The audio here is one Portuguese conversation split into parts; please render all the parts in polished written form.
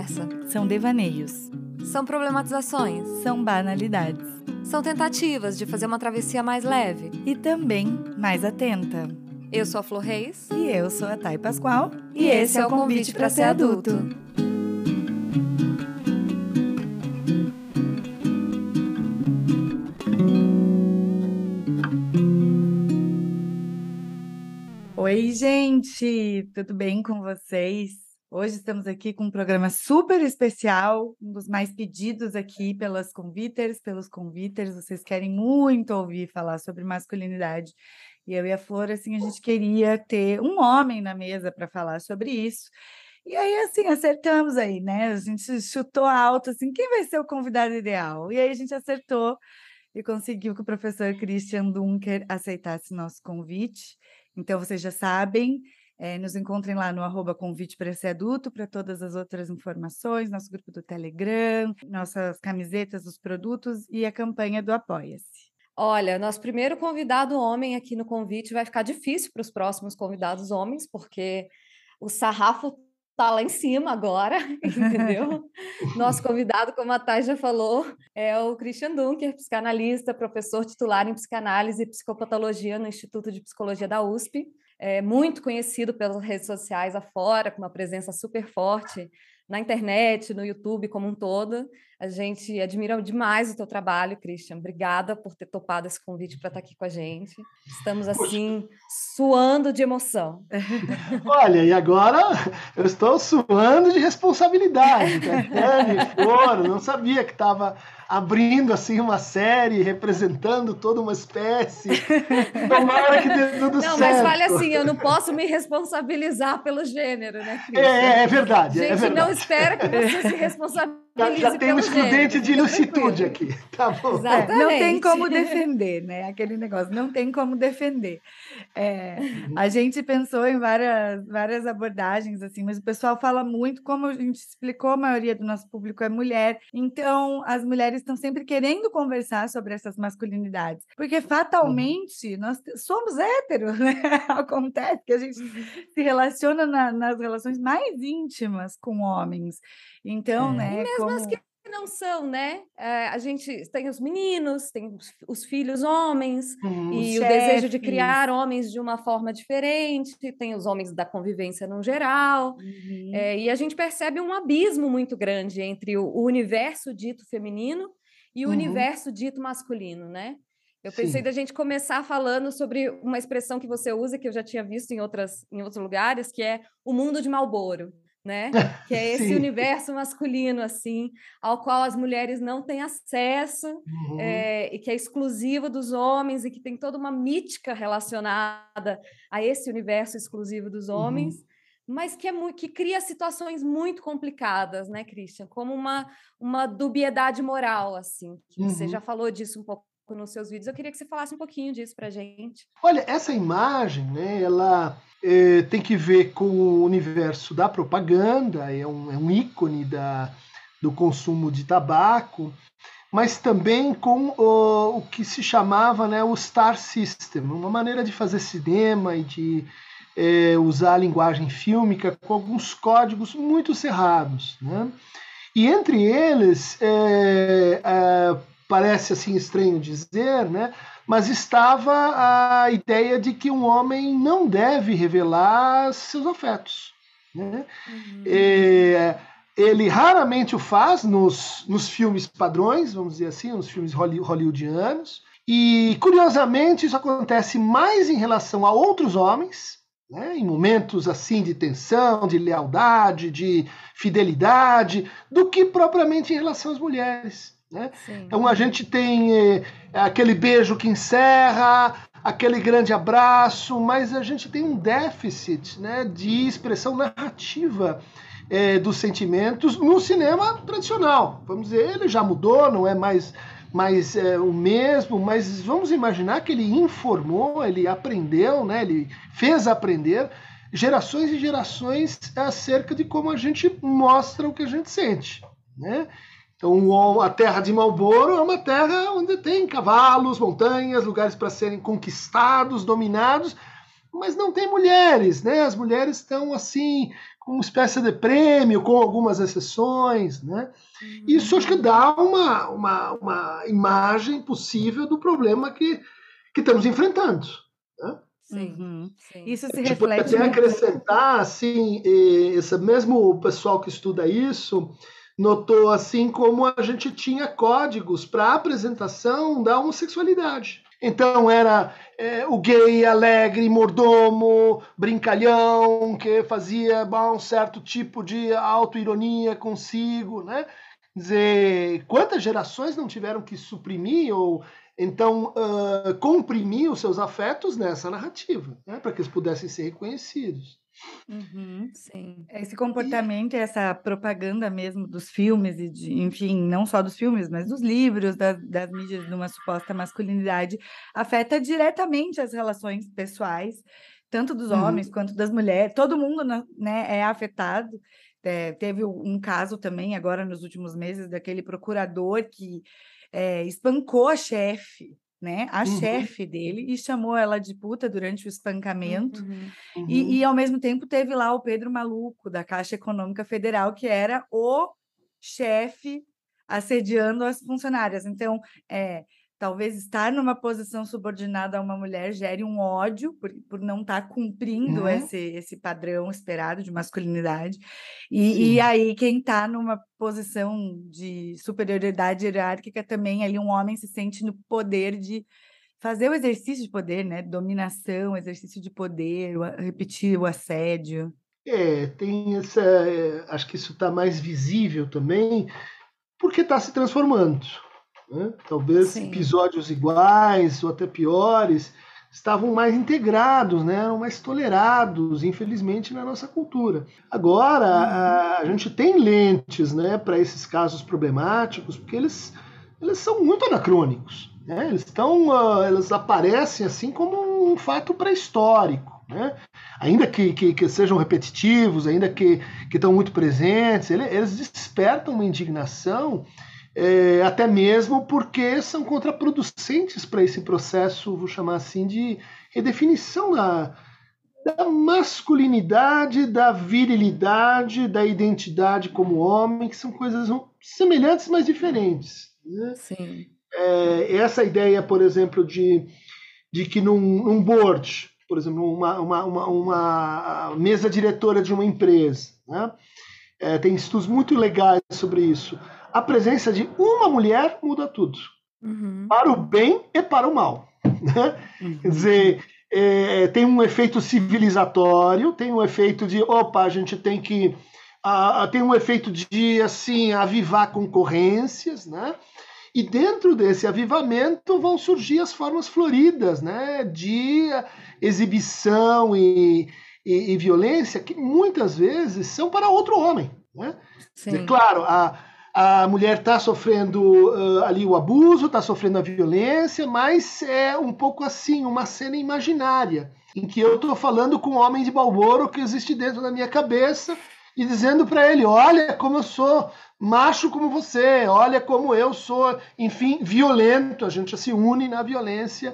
conversa. São devaneios. São problematizações. São banalidades. São tentativas de fazer uma travessia mais leve. E também mais atenta. Eu sou a Flor Reis. E eu sou a Thay Pascoal. E esse é o Convite para Ser Adulto. Oi, gente! Tudo bem com vocês? Hoje estamos aqui com um programa super especial, um dos mais pedidos aqui pelos conviters. Vocês querem muito ouvir falar sobre masculinidade. E eu e a Flor, assim, a gente queria ter um homem na mesa para falar sobre isso. E aí, assim, acertamos aí, né? A gente chutou alto, assim, quem vai ser o convidado ideal? E aí a gente acertou e conseguiu que o professor Christian Dunker aceitasse nosso convite. Então, vocês já sabem, nos encontrem lá no @convite para ser adulto para todas as outras informações, nosso grupo do Telegram, nossas camisetas, os produtos e a campanha do Apoia-se. Olha, nosso primeiro convidado homem aqui no convite vai ficar difícil para os próximos convidados homens, porque o sarrafo está lá em cima agora, entendeu? Nosso convidado, como a Thay já falou, é o Christian Dunker, psicanalista, professor titular em psicanálise e psicopatologia no Instituto de Psicologia da USP, muito conhecido pelas redes sociais afora, com uma presença super forte na internet, no YouTube como um todo. A gente admira demais o teu trabalho, Christian. Obrigada por ter topado esse convite para estar aqui com a gente. Estamos, assim, suando de emoção. Olha, e agora eu estou suando de responsabilidade. Não sabia que estava abrindo assim uma série, representando toda uma espécie. Tomara que dê tudo certo. Não, mas fale assim, eu não posso me responsabilizar pelo gênero, né, Christian? É verdade. A gente não espera que você se responsabilize já tem um excludente de ilicitude aqui, tá bom? Exatamente. Não tem como defender, né? Aquele negócio, não tem como defender. A gente pensou em várias abordagens, assim, mas o pessoal fala muito, como a gente explicou, a maioria do nosso público é mulher, então as mulheres estão sempre querendo conversar sobre essas masculinidades, porque fatalmente nós somos héteros, né? Acontece que a gente se relaciona nas relações mais íntimas com homens. Então, né? E mesmo as que não são, né? A gente tem os meninos, tem os filhos homens, e o desejo de criar homens de uma forma diferente, tem os homens da convivência no geral, e a gente percebe um abismo muito grande entre o universo dito feminino e o universo dito masculino, né? Eu pensei da gente começar falando sobre uma expressão que você usa, que eu já tinha visto em outros lugares, que é o mundo de Marlboro, né? Que é esse universo masculino, assim, ao qual as mulheres não têm acesso, e que é exclusivo dos homens, e que tem toda uma mítica relacionada a esse universo exclusivo dos homens, mas que cria situações muito complicadas, né, Christian? Como uma dubiedade moral, assim, que você já falou disso um pouco nos seus vídeos. Eu queria que você falasse um pouquinho disso pra gente. Olha, essa imagem, né, ela tem que ver com o universo da propaganda, é um ícone do consumo de tabaco, mas também com o que se chamava, né, o Star System, uma maneira de fazer cinema e de usar a linguagem fílmica com alguns códigos muito cerrados, né? E entre eles, parece assim estranho dizer, né? Mas estava a ideia de que um homem não deve revelar seus afetos, né? Ele raramente o faz nos filmes padrões, vamos dizer assim, nos filmes hollywoodianos. E, curiosamente, isso acontece mais em relação a outros homens, né? Em momentos assim de tensão, de lealdade, de fidelidade, do que propriamente em relação às mulheres. Né? Então a gente tem aquele beijo que encerra, aquele grande abraço, mas a gente tem um déficit, né, de expressão narrativa dos sentimentos no cinema tradicional. Vamos dizer, ele já mudou, não é mais o mesmo, mas vamos imaginar que ele informou, ele aprendeu, né, ele fez aprender gerações e gerações acerca de como a gente mostra o que a gente sente, né? Então, a terra de Marlboro é uma terra onde tem cavalos, montanhas, lugares para serem conquistados, dominados, mas não tem mulheres, né? As mulheres estão assim, com uma espécie de prêmio, com algumas exceções, né? Isso acho que dá uma imagem possível do problema que estamos enfrentando, né? Sim, sim. Isso se A gente pode reflete até muito. acrescentar, assim, esse mesmo pessoal que estuda isso notou assim como a gente tinha códigos para apresentação da homossexualidade. Então era o gay alegre, mordomo, brincalhão, que fazia um certo tipo de autoironia consigo, né? Quer dizer, quantas gerações não tiveram que suprimir ou então comprimir os seus afetos nessa narrativa, né? Para que eles pudessem ser reconhecidos. Sim. Esse comportamento e essa propaganda mesmo dos filmes, enfim, não só dos filmes, mas dos livros, das mídias de uma suposta masculinidade, afeta diretamente as relações pessoais, tanto dos homens quanto das mulheres. Todo mundo, né, é afetado. Teve um caso também, agora nos últimos meses, daquele procurador que espancou a chefe, né? A chefe dele, e chamou ela de puta durante o espancamento. E, ao mesmo tempo, teve lá o Pedro Maluco, da Caixa Econômica Federal, que era o chefe assediando as funcionárias. Então, talvez estar numa posição subordinada a uma mulher gere um ódio por não estar cumprindo esse padrão esperado de masculinidade. E aí, quem está numa posição de superioridade hierárquica também, ali um homem se sente no poder de fazer o exercício de poder, né? Dominação, exercício de poder, repetir o assédio. Tem essa. Acho que isso está mais visível também, porque está se transformando. Né? Talvez episódios iguais ou até piores estavam mais integrados, né? Eram mais tolerados, infelizmente, na nossa cultura. Agora, a gente tem lentes, né, para esses casos problemáticos, porque eles são muito anacrônicos. Né? Eles aparecem assim como um fato pré-histórico. Né? Ainda que sejam repetitivos, ainda que estão muito presentes, eles despertam uma indignação, até mesmo porque são contraproducentes para esse processo, vou chamar assim, de redefinição da masculinidade, da virilidade, da identidade como homem, que são coisas semelhantes, mas diferentes. Né? Sim. Essa ideia, por exemplo, de que num board, por exemplo, uma mesa diretora de uma empresa, né? Tem estudos muito legais sobre isso. A presença de uma mulher muda tudo, para o bem e para o mal. Né? Quer dizer, tem um efeito civilizatório, tem um efeito de, a gente tem que... tem um efeito de, assim, avivar concorrências, né? E dentro desse avivamento vão surgir as formas floridas, né, de exibição e violência, que muitas vezes são para outro homem. Né? Dizer, claro, a mulher está sofrendo ali o abuso, está sofrendo a violência, mas é um pouco assim, uma cena imaginária, em que eu estou falando com um homem de Marlboro que existe dentro da minha cabeça e dizendo para ele, olha como eu sou macho como você, olha como eu sou, enfim, violento, a gente se une na violência,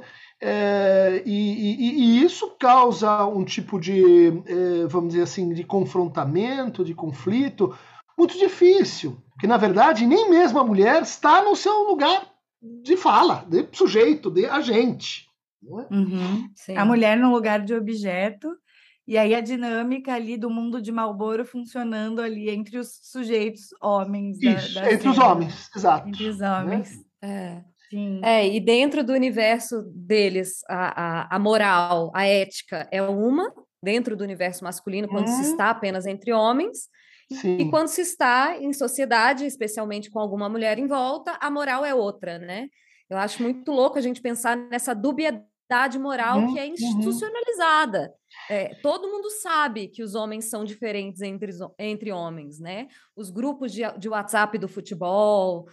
e isso causa um tipo de, vamos dizer assim, de confrontamento, de conflito, muito difícil, porque na verdade nem mesmo a mulher está no seu lugar de fala, de sujeito, de agente. Né? A mulher no lugar de objeto. E aí a dinâmica ali do mundo de Marlboro funcionando ali entre os sujeitos homens. Isso, entre os homens, exato. Entre os homens. Né? Sim. E dentro do universo deles, a moral, a ética é uma, dentro do universo masculino, quando se está apenas entre homens, e quando se está em sociedade, especialmente com alguma mulher em volta, a moral é outra, né? Eu acho muito louco a gente pensar nessa dubiedade moral que é institucionalizada. Todo mundo sabe que os homens são diferentes entre homens, né? Os grupos de WhatsApp do futebol,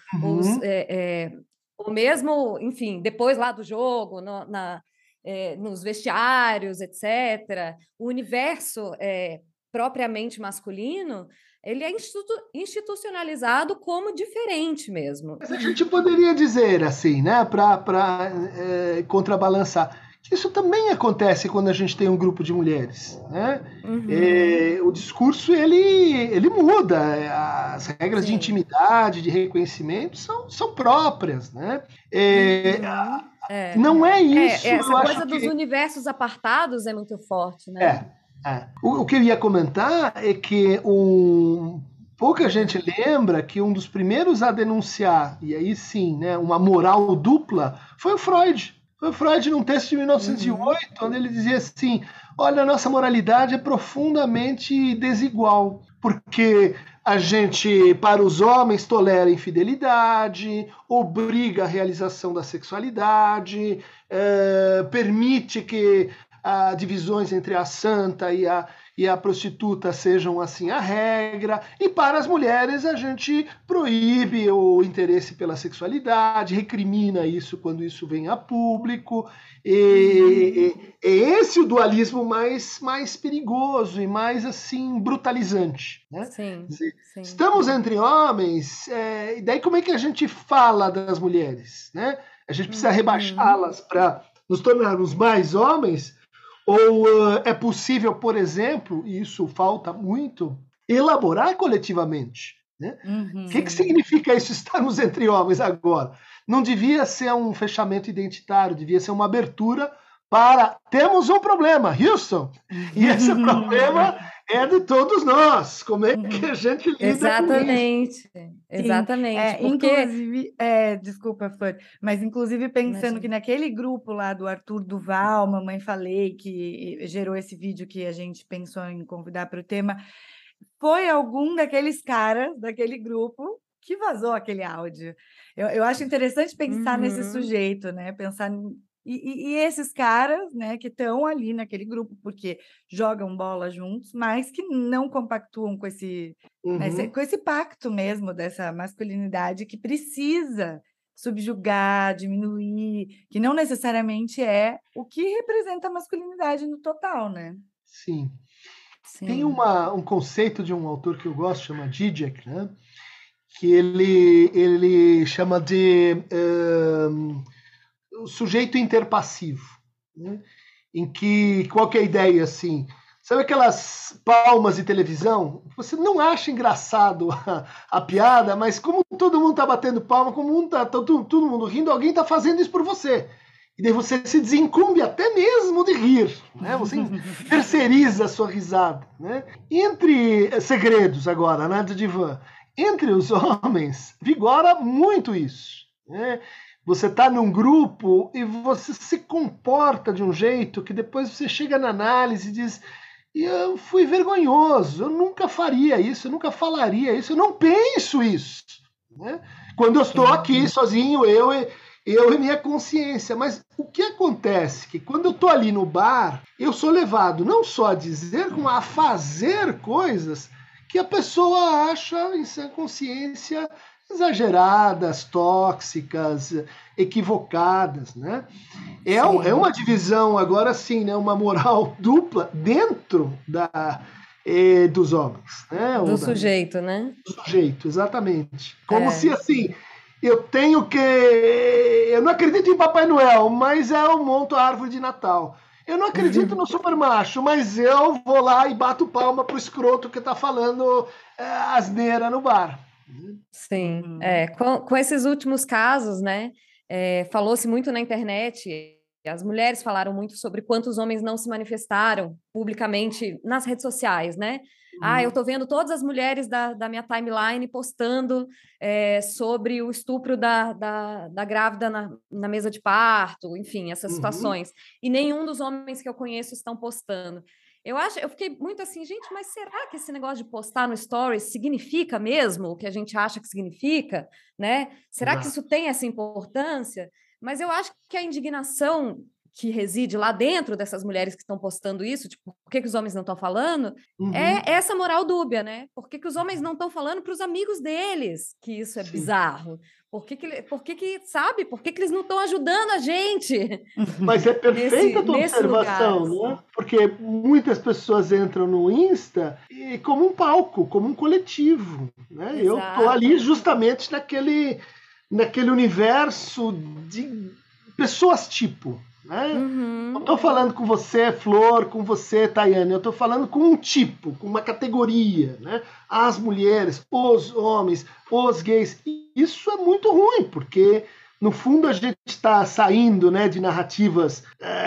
ou mesmo, enfim, depois lá do jogo, nos vestiários, etc. O universo propriamente masculino, ele é institucionalizado como diferente mesmo. Mas a gente poderia dizer assim, né, para contrabalançar, Isso também acontece quando a gente tem um grupo de mulheres, né? O discurso, ele muda, as regras de intimidade, de reconhecimento são próprias, né? Não é isso. Essa coisa dos universos apartados é muito forte, né? O que eu ia comentar é que pouca gente lembra que um dos primeiros a denunciar, e aí sim, né, uma moral dupla, foi o Freud. Foi o Freud num texto de 1908, onde ele dizia assim, olha, a nossa moralidade é profundamente desigual, porque a gente, para os homens, tolera a infidelidade, obriga a realização da sexualidade, permite que divisões entre a santa e a prostituta sejam assim a regra, e para as mulheres a gente proíbe o interesse pela sexualidade, recrimina isso quando isso vem a público, e é esse o dualismo mais perigoso e mais assim brutalizante, né? Sim. Estamos entre homens, e daí como é que a gente fala das mulheres, né? A gente precisa rebaixá-las para nos tornarmos mais homens. Ou é possível, por exemplo, e isso falta muito, elaborar coletivamente, né? O que significa isso, estarmos entre homens agora? Não devia ser um fechamento identitário, devia ser uma abertura para... Temos um problema, Houston, e esse problema é de todos nós. Como é que a gente lida com isso? Exatamente. Porque... Inclusive, desculpa, Flor, mas inclusive pensando que naquele grupo lá do Arthur Duval, Mamãe Falei, que gerou esse vídeo que a gente pensou em convidar para o tema, foi algum daqueles caras daquele grupo que vazou aquele áudio. Eu acho interessante pensar nesse sujeito, né? Pensar... E esses caras, né, que estão ali naquele grupo, porque jogam bola juntos, mas que não compactuam com esse, né, com esse pacto mesmo dessa masculinidade que precisa subjugar, diminuir, que não necessariamente é o que representa a masculinidade no total, né? Sim. Tem um conceito de um autor que eu gosto, chama Zizek, né? Que ele chama de... o sujeito interpassivo, né? Em que, qual que é a ideia, assim, sabe aquelas palmas de televisão? Você não acha engraçado a piada, mas como todo mundo está batendo palma, como todo mundo rindo, alguém está fazendo isso por você. E daí você se desincumbe até mesmo de rir, né? Você terceiriza a sua risada, né? Entre segredos agora, né, do divã, entre os homens, vigora muito isso, né? Você está num grupo e você se comporta de um jeito que depois você chega na análise e diz: eu fui vergonhoso, eu nunca faria isso, eu nunca falaria isso, eu não penso isso, né? Quando eu estou aqui sozinho, eu e minha consciência. Mas o que acontece? Que quando eu estou ali no bar, eu sou levado não só a dizer, como a fazer coisas que a pessoa acha em sua consciência exageradas, tóxicas, equivocadas, né? É uma divisão, agora sim, né? Uma moral dupla dentro dos homens, né? Do sujeito, né? Do sujeito, exatamente. Como se, assim, eu não acredito em Papai Noel, mas eu monto a árvore de Natal. Eu não acredito no supermacho, mas eu vou lá e bato palma pro escroto que tá falando asneira no bar. Sim, com esses últimos casos, né, falou-se muito na internet, as mulheres falaram muito sobre quantos homens não se manifestaram publicamente nas redes sociais, né? Eu tô vendo todas as mulheres da minha timeline postando sobre o estupro da grávida na mesa de parto, enfim, essas situações. E nenhum dos homens que eu conheço estão postando. Eu fiquei muito assim, gente, mas será que esse negócio de postar no Stories significa mesmo o que a gente acha que significa, né? Será que isso tem essa importância? Mas eu acho que a indignação que reside lá dentro dessas mulheres que estão postando isso, tipo, por que os homens não estão falando, é essa moral dúbia, né? Por que os homens não estão falando para os amigos deles que isso é bizarro? Por que eles não estão ajudando a gente? Mas é perfeita a tua observação, lugar, né? Porque muitas pessoas entram no Insta como um palco, como um coletivo, né? Eu estou ali justamente naquele universo de pessoas tipo, Né? Não estou falando com você, Flor, com você, Tayane. Eu estou falando com um tipo, com uma categoria. Né? As mulheres, os homens, os gays. Isso é muito ruim, porque, no fundo, a gente está saindo, né, de narrativas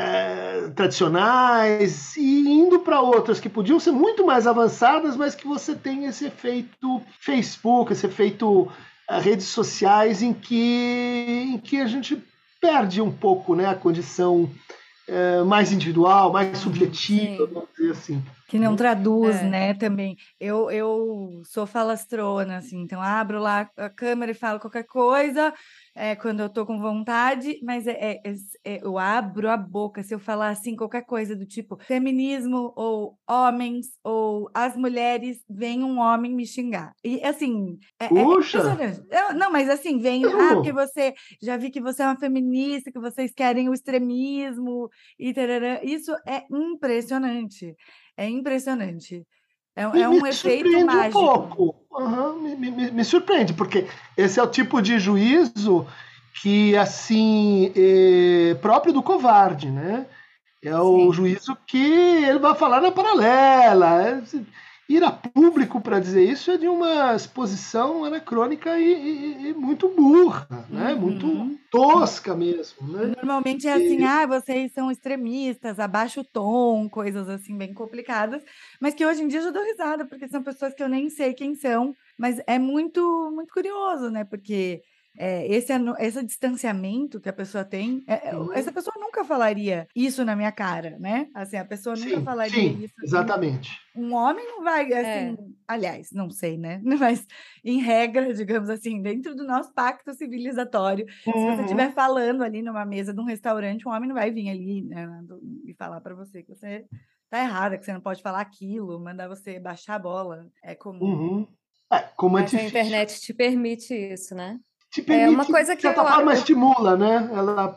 tradicionais e indo para outras que podiam ser muito mais avançadas, mas que você tem esse efeito Facebook, esse efeito redes sociais em que a gente perde um pouco, né, a condição mais individual, mais subjetiva, vamos dizer assim. Que não traduz, né, também. Eu sou falastrona, assim, então abro lá a câmera e falo qualquer coisa quando eu tô com vontade, mas eu abro a boca se eu falar, assim, qualquer coisa do tipo feminismo, ou homens, ou as mulheres, vem um homem me xingar. E, assim, Puxa! Não, mas assim, vem, porque você, já vi que você é uma feminista, que vocês querem o extremismo, e tarará. Isso é impressionante. É impressionante. É um efeito mágico. Um pouco. Me surpreende, porque esse é o tipo de juízo que, assim, é próprio do covarde, né? É o juízo que ele vai falar na paralela. Ir a público para dizer isso é de uma exposição anacrônica e muito burra, né? Muito tosca mesmo. Né? Normalmente é assim, vocês são extremistas, abaixa o tom, coisas assim bem complicadas, mas que hoje em dia eu já dou risada, porque são pessoas que eu nem sei quem são, mas é muito, muito curioso, né? Porque esse distanciamento que a pessoa tem, essa pessoa nunca falaria isso na minha cara, né? Assim, a pessoa nunca falaria isso. Exatamente. Um homem não vai, assim, aliás, não sei, né? Mas, em regra, digamos assim, dentro do nosso pacto civilizatório, se você estiver falando ali numa mesa de um restaurante, um homem não vai vir ali, né, e falar para você que você tá errada, que você não pode falar aquilo, mandar você baixar a bola. É comum. Como Mas a internet te permite isso, né? Te permite, uma coisa que de certa forma, estimula, né?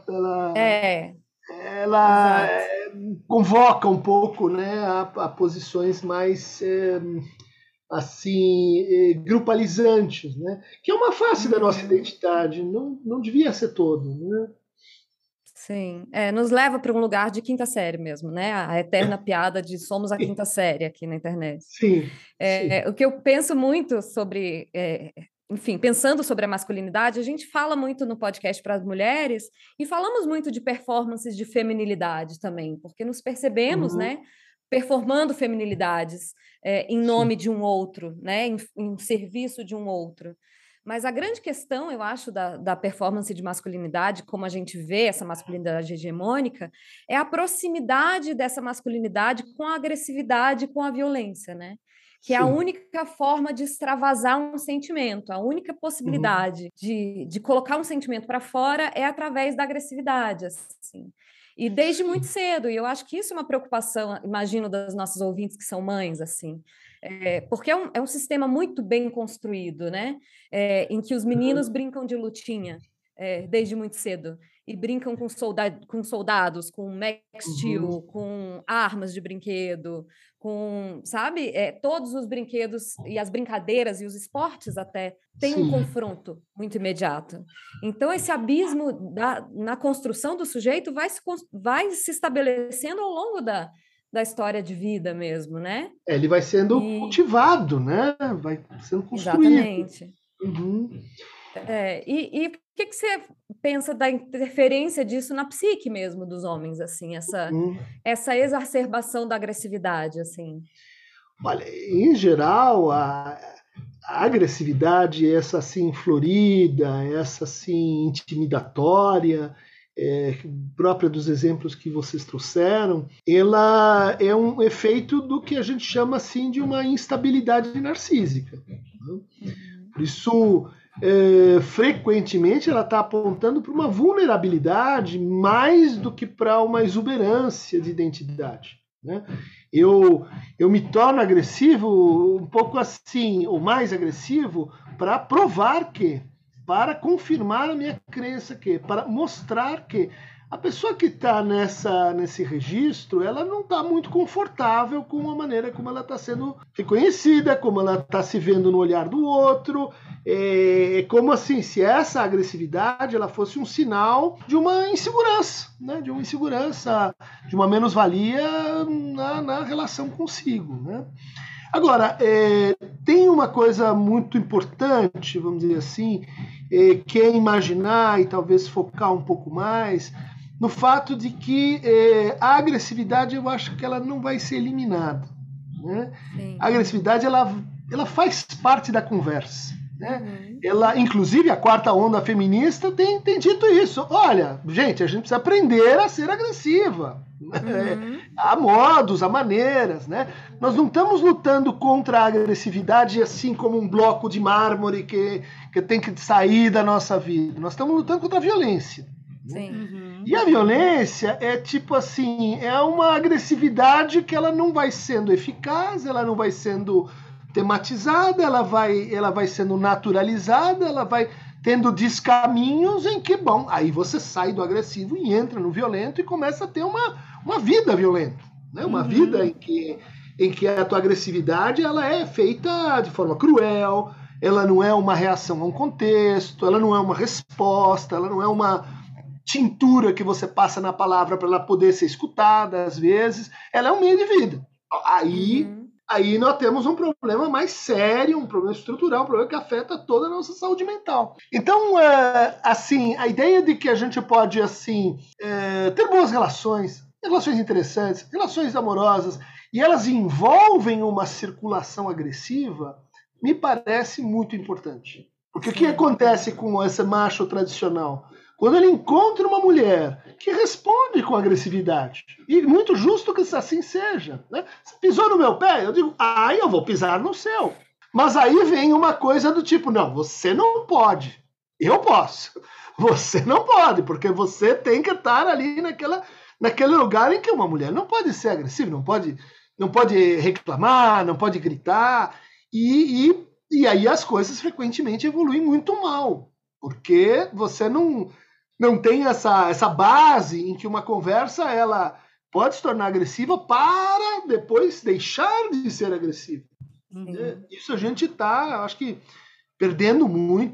Ela convoca um pouco, né, a posições mais assim, grupalizantes, né? Que é uma face da nossa identidade, não devia ser todo, né? Sim, nos leva para um lugar de quinta série mesmo, né? A eterna piada de somos a quinta série aqui na internet. Sim. O que eu penso muito sobre, enfim, pensando sobre a masculinidade, a gente fala muito no podcast para as mulheres e falamos muito de performances de feminilidade também, porque nos percebemos, né? Performando feminilidades em nome de um outro, né? Em serviço de um outro. Mas a grande questão, eu acho, da performance de masculinidade, como a gente vê essa masculinidade hegemônica, é a proximidade dessa masculinidade com a agressividade, com a violência, né? Que é a única forma de extravasar um sentimento, a única possibilidade de colocar um sentimento para fora é através da agressividade, assim. E desde muito cedo, e eu acho que isso é uma preocupação, imagino, das nossas ouvintes que são mães, assim, porque é um sistema muito bem construído, né? Em que os meninos brincam de lutinha desde muito cedo, e brincam com soldados, com Max Steel, com armas de brinquedo, com, sabe, todos os brinquedos e as brincadeiras e os esportes até têm um confronto muito imediato. Então, esse abismo na construção do sujeito vai se estabelecendo ao longo da história de vida mesmo, né? Ele vai sendo cultivado, né? Vai sendo construído. Exatamente. E o que você pensa da interferência disso na psique mesmo dos homens, assim, essa exacerbação da agressividade, assim? Olha, em geral, a agressividade, essa assim florida, essa assim intimidatória, própria dos exemplos que vocês trouxeram, ela é um efeito do que a gente chama assim de uma instabilidade narcísica. Né? Por isso, frequentemente, ela está apontando para uma vulnerabilidade mais do que para uma exuberância de identidade. Né? Eu me torno agressivo um pouco assim, ou mais agressivo, para provar que, para confirmar a minha crença que, para mostrar que a pessoa que está nesse registro, ela não está muito confortável com a maneira como ela está sendo reconhecida, como ela está se vendo no olhar do outro. É como assim, se essa agressividade ela fosse um sinal de uma insegurança, né? De uma insegurança, de uma menos-valia na relação consigo, né? Agora, tem uma coisa muito importante, vamos dizer assim, que é imaginar e talvez focar um pouco mais no fato de que a agressividade, eu acho que ela não vai ser eliminada, né? A agressividade, ela faz parte da conversa, né? Ela, inclusive, a quarta onda feminista tem dito isso. Olha, gente, a gente precisa aprender a ser agressiva. Há modos, há maneiras, né? Nós não estamos lutando contra a agressividade assim como um bloco de mármore que tem que sair da nossa vida. Nós estamos lutando contra a violência. Sim. E a violência é tipo assim, é uma agressividade que ela não vai sendo eficaz, ela não vai sendo tematizada, ela vai sendo naturalizada, ela vai tendo descaminhos em que, bom, aí você sai do agressivo e entra no violento e começa a ter uma vida violenta, né? Uma vida em que a tua agressividade ela é feita de forma cruel, ela não é uma reação a um contexto, ela não é uma resposta, ela não é uma tintura que você passa na palavra para ela poder ser escutada, às vezes, ela é um meio de vida. Aí nós temos um problema mais sério, um problema estrutural, um problema que afeta toda a nossa saúde mental. Então, assim, a ideia de que a gente pode, assim, ter boas relações interessantes, relações amorosas, e elas envolvem uma circulação agressiva, me parece muito importante. Porque o que acontece com esse macho tradicional? Quando ele encontra uma mulher que responde com agressividade, e muito justo que assim seja, né? Você pisou no meu pé, eu digo, eu vou pisar no seu. Mas aí vem uma coisa do tipo, não, você não pode, eu posso. Você não pode, porque você tem que estar ali naquele lugar em que uma mulher não pode ser agressiva, não pode reclamar, não pode gritar, e aí as coisas frequentemente evoluem muito mal, porque você não tem essa base em que uma conversa ela pode se tornar agressiva para depois deixar de ser agressiva. Isso a gente está, acho que, perdendo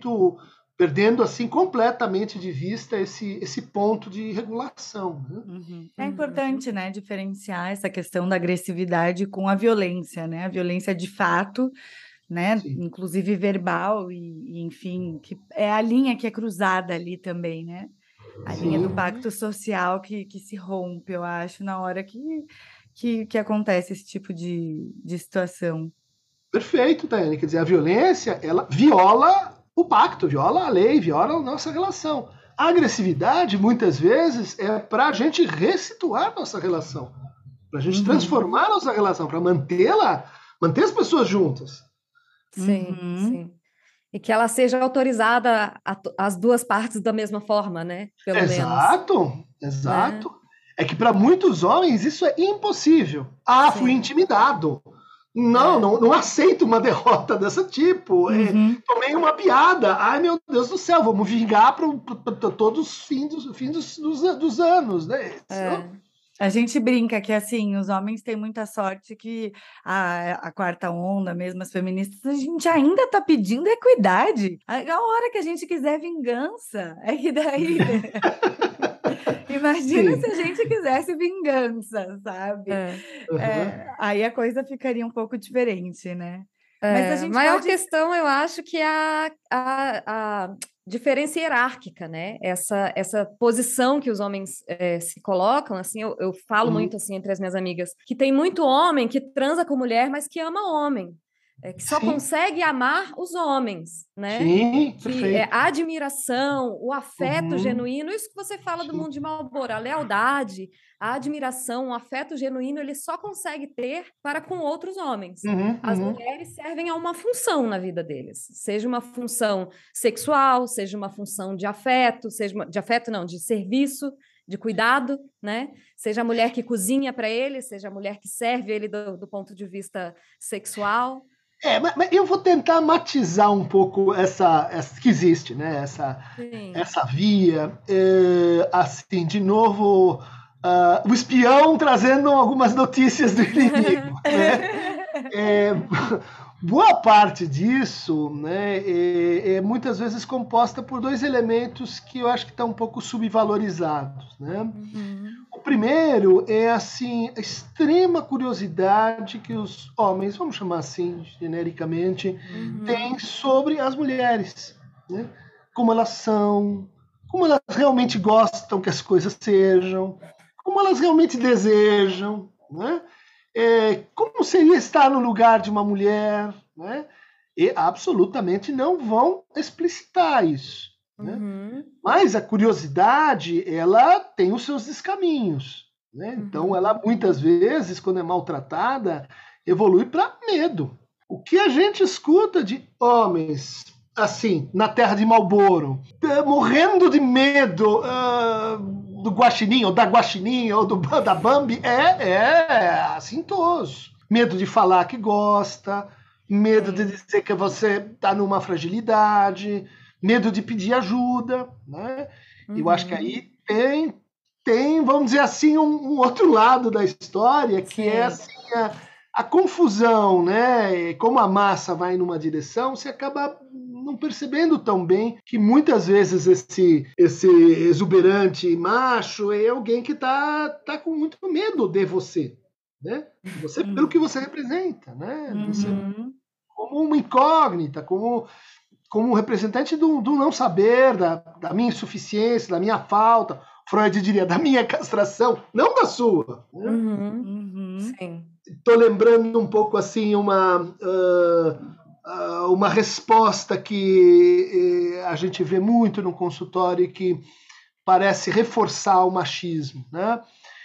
assim completamente de vista esse ponto de regulação. Né? É importante, né, diferenciar essa questão da agressividade com a violência, né? A violência de fato, né? Sim. Inclusive verbal e enfim, que é a linha que é cruzada ali também, né? A linha do pacto social que se rompe, eu acho, na hora que acontece esse tipo de situação. Perfeito, Tayane. Quer dizer, a violência, ela viola o pacto, viola a lei, viola a nossa relação. A agressividade, muitas vezes, é para a gente ressituar nossa relação, para a gente transformar nossa relação, para manter as pessoas juntas. Sim, sim. E que ela seja autorizada as duas partes da mesma forma, né? Pelo menos. Exato. É que para muitos homens isso é impossível. Fui intimidado. Não aceito uma derrota desse tipo. Tomei uma piada. Ai, meu Deus do céu, vamos vingar para todos os fins dos anos, né? A gente brinca que, assim, os homens têm muita sorte que a quarta onda, mesmo as feministas, a gente ainda está pedindo equidade. A hora que a gente quiser vingança, é que daí... Imagina se a gente quisesse vingança, sabe? Aí a coisa ficaria um pouco diferente, né? Mas a maior questão, eu acho, que é a diferença hierárquica, né? Essa posição que os homens se colocam, assim, eu falo muito assim entre as minhas amigas, que tem muito homem que transa com mulher, mas que ama homem. Que só consegue amar os homens, né? Sim, que a admiração, o afeto genuíno, isso que você fala do mundo de Marlboro, a lealdade, a admiração, o afeto genuíno, ele só consegue ter para com outros homens. As mulheres servem a uma função na vida deles, seja uma função sexual, seja uma função de afeto, de serviço, de cuidado, né? Seja a mulher que cozinha para ele, seja a mulher que serve ele do ponto de vista sexual. Mas eu vou tentar matizar um pouco essa que existe, né? Essa via. Assim, de novo, o espião trazendo algumas notícias do inimigo. Né? Boa parte disso, né, é muitas vezes composta por dois elementos que eu acho que estão um pouco subvalorizados, né? O primeiro é assim a extrema curiosidade que os homens, vamos chamar assim genericamente, têm sobre as mulheres, né? Como elas são, como elas realmente gostam que as coisas sejam, como elas realmente desejam, né? Como seria estar no lugar de uma mulher, né? E absolutamente não vão explicitar isso, né? Mas a curiosidade, ela tem os seus descaminhos, né? Então, ela muitas vezes, quando é maltratada, evolui para medo. O que a gente escuta de homens, assim, na terra de Marlboro, morrendo de medo do guaxinim, ou da guaxinim, ou da Bambi, é assintoso. Medo de falar que gosta, medo de dizer que você está numa fragilidade, medo de pedir ajuda, né? Eu acho que aí tem, vamos dizer assim, um outro lado da história, que é assim, a confusão, né? E como a massa vai numa direção, você acaba não percebendo tão bem que muitas vezes esse exuberante macho é alguém que tá com muito medo de você, né? Você pelo que você representa, né? Você como uma incógnita, como representante do não saber, da minha insuficiência, da minha falta. Freud diria, da minha castração, não da sua. Né? Sim. Estou lembrando um pouco assim uma resposta que a gente vê muito no consultório que parece reforçar o machismo, né?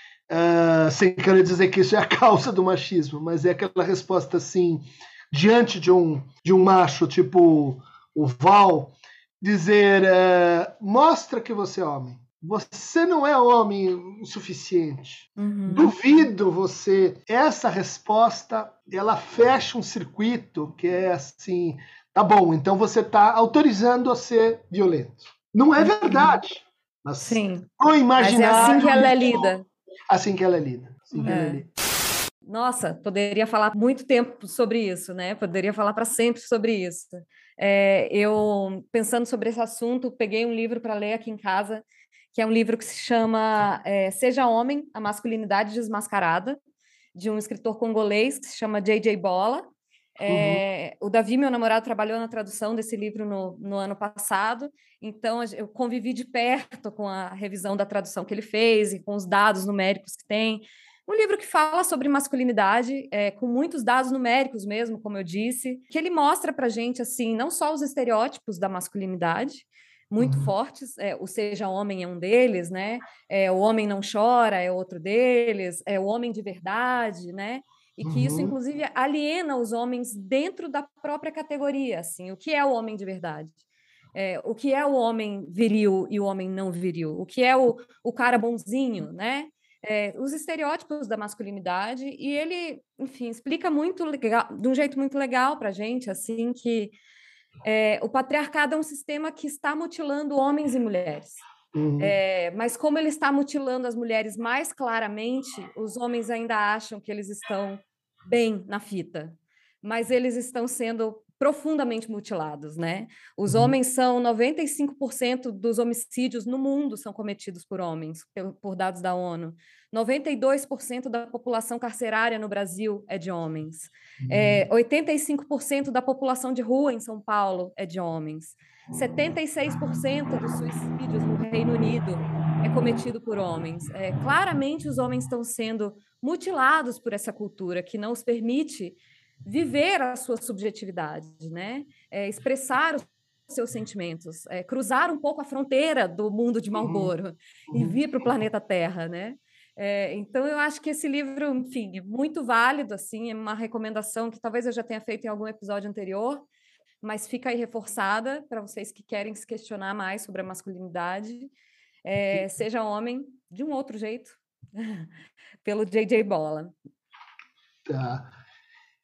Sem querer dizer que isso é a causa do machismo, mas é aquela resposta assim, diante de um macho tipo o Val, dizer, mostra que você é homem. Você não é homem o suficiente. Duvido você. Essa resposta, ela fecha um circuito que é assim, tá bom, então você está autorizando a ser violento. Não é verdade. Mas sim. O imaginário, mas é assim que ela é lida. Assim que ela é lida. Nossa, poderia falar muito tempo sobre isso, né? Poderia falar para sempre sobre isso. Eu, pensando sobre esse assunto, peguei um livro para ler aqui em casa, que é um livro que se chama Seja Homem, a Masculinidade Desmascarada, de um escritor congolês que se chama J.J. Bola. O Davi, meu namorado, trabalhou na tradução desse livro no ano passado, então eu convivi de perto com a revisão da tradução que ele fez e com os dados numéricos que tem. Um livro que fala sobre masculinidade, com muitos dados numéricos mesmo, como eu disse, que ele mostra para a gente, assim, não só os estereótipos da masculinidade, muito fortes, o seja homem é um deles, né? O homem não chora é outro deles, o homem de verdade, né? E que isso, inclusive, aliena os homens dentro da própria categoria, assim, o que é o homem de verdade? O que é o homem viril e o homem não viril? O que é o cara bonzinho, né? Os estereótipos da masculinidade, e ele, enfim, explica muito legal, de um jeito muito legal para a gente, assim, que o patriarcado é um sistema que está mutilando homens e mulheres. Mas como ele está mutilando as mulheres mais claramente, os homens ainda acham que eles estão bem na fita, mas eles estão sendo profundamente mutilados, né? Os homens são 95% dos homicídios no mundo são cometidos por homens, por dados da ONU. 92% da população carcerária no Brasil é de homens. 85% da população de rua em São Paulo é de homens. 76% dos suicídios no Reino Unido é cometido por homens. Claramente os homens estão sendo mutilados por essa cultura que não os permite viver a sua subjetividade, né? Expressar os seus sentimentos, cruzar um pouco a fronteira do mundo de Marlboro e vir para o planeta Terra, né? Então eu acho que esse livro, enfim, é muito válido, assim, é uma recomendação que talvez eu já tenha feito em algum episódio anterior, mas fica aí reforçada para vocês que querem se questionar mais sobre a masculinidade. Seja homem de um outro jeito, pelo J.J. Bola. Tá.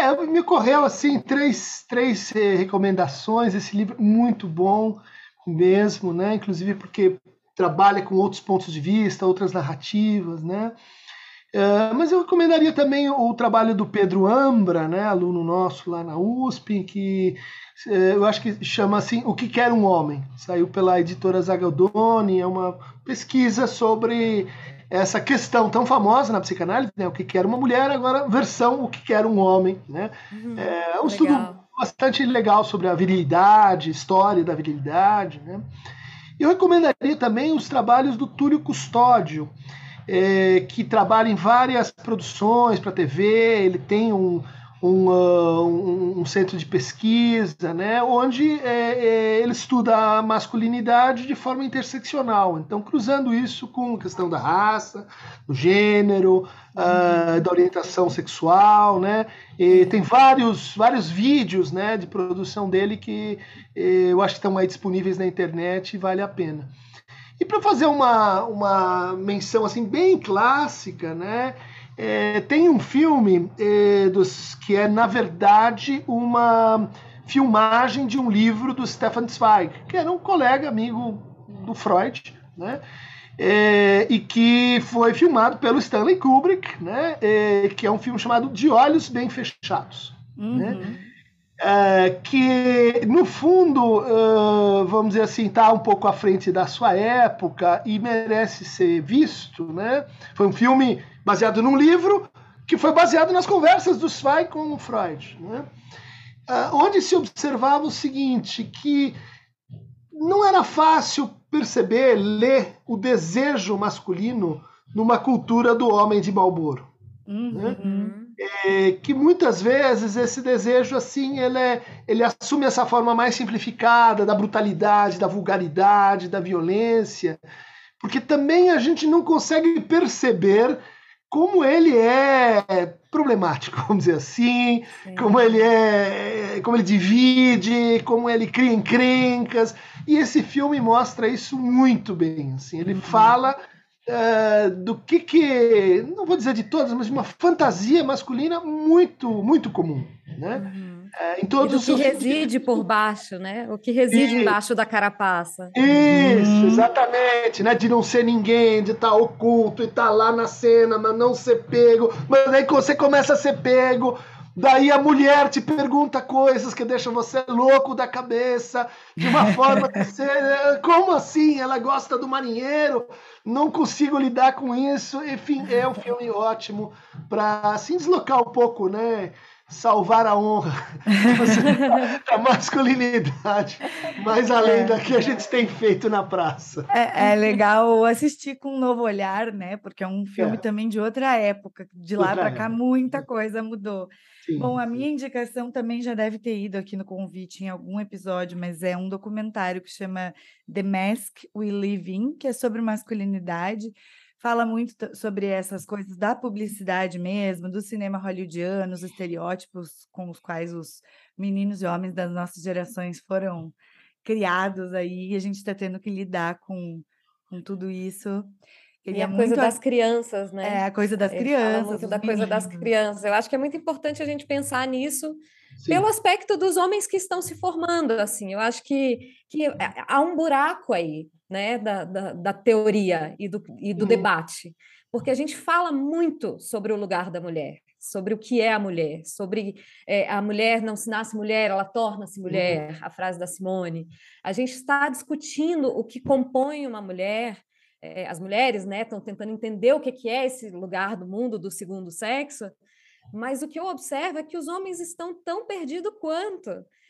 Me ocorreu assim três recomendações. Esse livro é muito bom mesmo, né? Inclusive porque trabalha com outros pontos de vista, outras narrativas, né? Mas eu recomendaria também o trabalho do Pedro Ambra, né? Aluno nosso lá na USP, que eu acho que chama assim O que Quer um Homem. Saiu pela editora Zagaldoni, é uma pesquisa sobre essa questão tão famosa na psicanálise, né? O que quer uma mulher, agora versão O que Quer um Homem, né? É um estudo bastante legal sobre a virilidade, história da virilidade, né? Eu recomendaria também os trabalhos do Túlio Custódio, que trabalha em várias produções para TV. Ele tem um centro de pesquisa, né, onde ele estuda a masculinidade de forma interseccional, então cruzando isso com a questão da raça, do gênero, da orientação sexual, né, e tem vários vídeos, né, de produção dele que eu acho que estão aí disponíveis na internet e vale a pena. E para fazer uma menção assim bem clássica, né, tem um filme que é, na verdade, uma filmagem de um livro do Stefan Zweig, que era um colega amigo do Freud, né, e que foi filmado pelo Stanley Kubrick, né, que é um filme chamado De Olhos Bem Fechados. Né, que, no fundo, vamos dizer assim, está um pouco à frente da sua época e merece ser visto, né? Foi um filme baseado num livro que foi baseado nas conversas do Zweig com o Freud, né? Onde se observava o seguinte, que não era fácil perceber, ler o desejo masculino numa cultura do homem de Marlboro. Né? Que muitas vezes esse desejo assim ele assume essa forma mais simplificada da brutalidade, da vulgaridade, da violência, porque também a gente não consegue perceber como ele é problemático, vamos dizer assim, como ele divide, como ele cria encrencas, e esse filme mostra isso muito bem, assim, ele fala do que não vou dizer de todas, mas de uma fantasia masculina muito, muito comum, né? Em todos os que reside por baixo, né? O que reside embaixo da carapaça. Isso, exatamente, né? De não ser ninguém, de estar oculto e estar lá na cena, mas não ser pego. Mas aí que você começa a ser pego, daí a mulher te pergunta coisas que deixam você louco da cabeça, de uma forma que você... Como assim? Ela gosta do marinheiro? Não consigo lidar com isso. Enfim, é um filme ótimo para assim, deslocar um pouco, né? Salvar a honra da masculinidade, mais além da que a gente tem feito na praça. É legal assistir com um novo olhar, né? Porque é um filme também de outra época. De lá para cá, muita coisa mudou. Sim, bom, a minha indicação também já deve ter ido aqui no convite em algum episódio, mas é um documentário que chama The Mask We Live In, que é sobre masculinidade. Fala muito sobre essas coisas da publicidade mesmo, do cinema hollywoodiano, os estereótipos com os quais os meninos e homens das nossas gerações foram criados aí, e a gente está tendo que lidar com tudo isso. E a coisa das crianças, né? A coisa das crianças. Fala muito da coisa das crianças. Eu acho que é muito importante a gente pensar nisso. Sim. Pelo aspecto dos homens que estão se formando, assim. Eu acho que há um buraco aí, né, da teoria e do debate, porque a gente fala muito sobre o lugar da mulher, sobre o que é a mulher, sobre a mulher não se nasce mulher, ela torna-se mulher, a frase da Simone. A gente está discutindo o que compõe uma mulher, as mulheres, né, estão tentando entender o que é esse lugar do mundo do segundo sexo, mas o que eu observo é que os homens estão tão perdidos quanto.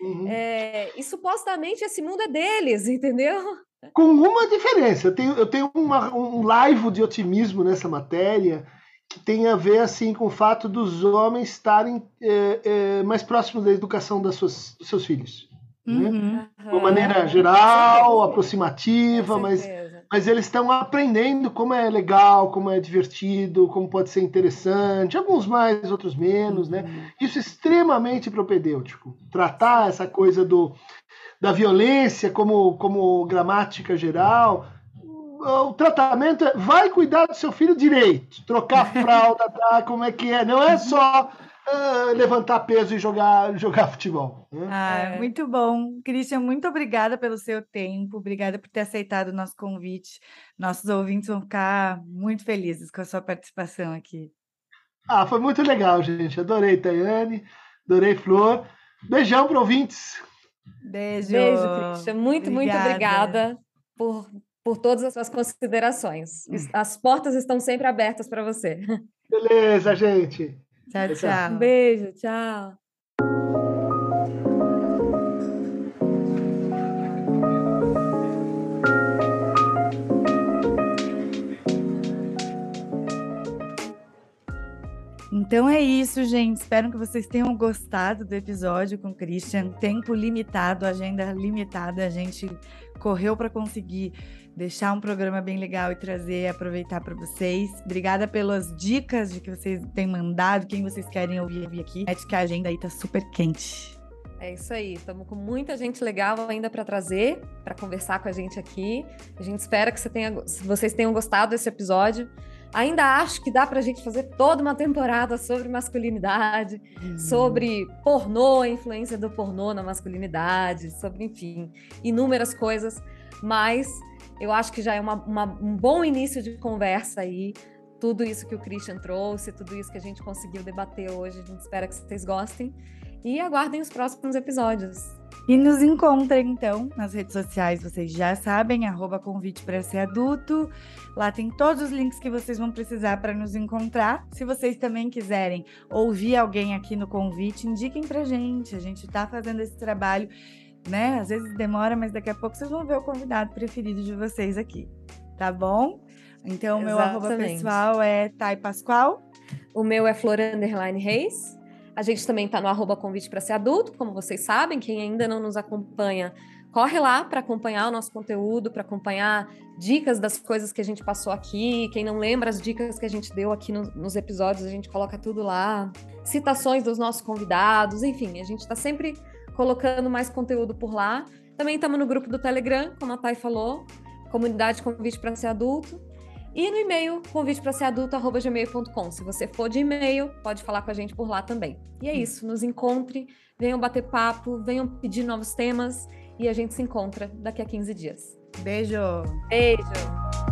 E supostamente esse mundo é deles, entendeu? Com uma diferença, eu tenho um laivo de otimismo nessa matéria que tem a ver assim, com o fato dos homens estarem mais próximos da educação dos seus filhos. Né? De uma maneira geral, aproximativa, mas eles estão aprendendo como é legal, como é divertido, como pode ser interessante, alguns mais, outros menos. Né? Isso é extremamente propedêutico. Tratar essa coisa da violência como gramática geral o tratamento é vai cuidar do seu filho direito, trocar fralda, tá? Como é que é? Não é só levantar peso e jogar futebol. Né? Muito bom. Christian, muito obrigada pelo seu tempo, obrigada por ter aceitado o nosso convite. Nossos ouvintes vão ficar muito felizes com a sua participação aqui. Foi muito legal, gente. Adorei, Tayane, adorei, Flor. Beijão para ouvintes. Beijo, Christian. Muito obrigada por todas as suas considerações. As portas estão sempre abertas para você. Beleza, gente. Tchau. Um beijo, tchau. Então é isso, gente. Espero que vocês tenham gostado do episódio com o Christian. Tempo limitado, agenda limitada. A gente correu para conseguir deixar um programa bem legal e trazer e aproveitar para vocês. Obrigada pelas dicas de que vocês têm mandado, quem vocês querem ouvir aqui. É que a agenda aí tá super quente. É isso aí, estamos com muita gente legal ainda para trazer, para conversar com a gente aqui. A gente espera que vocês tenham gostado desse episódio. Ainda acho que dá para a gente fazer toda uma temporada sobre masculinidade, sobre pornô, a influência do pornô na masculinidade, sobre, enfim, inúmeras coisas. Mas eu acho que já é um bom início de conversa aí. Tudo isso que o Christian trouxe, tudo isso que a gente conseguiu debater hoje. A gente espera que vocês gostem. E aguardem os próximos episódios. E nos encontrem, então, nas redes sociais, vocês já sabem, @convite para ser adulto. Lá tem todos os links que vocês vão precisar para nos encontrar. Se vocês também quiserem ouvir alguém aqui no convite, indiquem pra gente. A gente tá fazendo esse trabalho, né? Às vezes demora, mas daqui a pouco vocês vão ver o convidado preferido de vocês aqui. Tá bom? Então, o meu @ pessoal é Thay Pascoal. O meu é Flor_Reis. A gente também está no @convite para ser adulto, como vocês sabem. Quem ainda não nos acompanha, corre lá para acompanhar o nosso conteúdo, para acompanhar dicas das coisas que a gente passou aqui. Quem não lembra as dicas que a gente deu aqui nos episódios, a gente coloca tudo lá. Citações dos nossos convidados, enfim, a gente está sempre colocando mais conteúdo por lá. Também estamos no grupo do Telegram, como a Thay falou, comunidade Convite para ser adulto. E no e-mail, convitepraseradulto@gmail.com. Se você for de e-mail, pode falar com a gente por lá também. E é isso, nos encontre, venham bater papo, venham pedir novos temas e a gente se encontra daqui a 15 dias. Beijo! Beijo!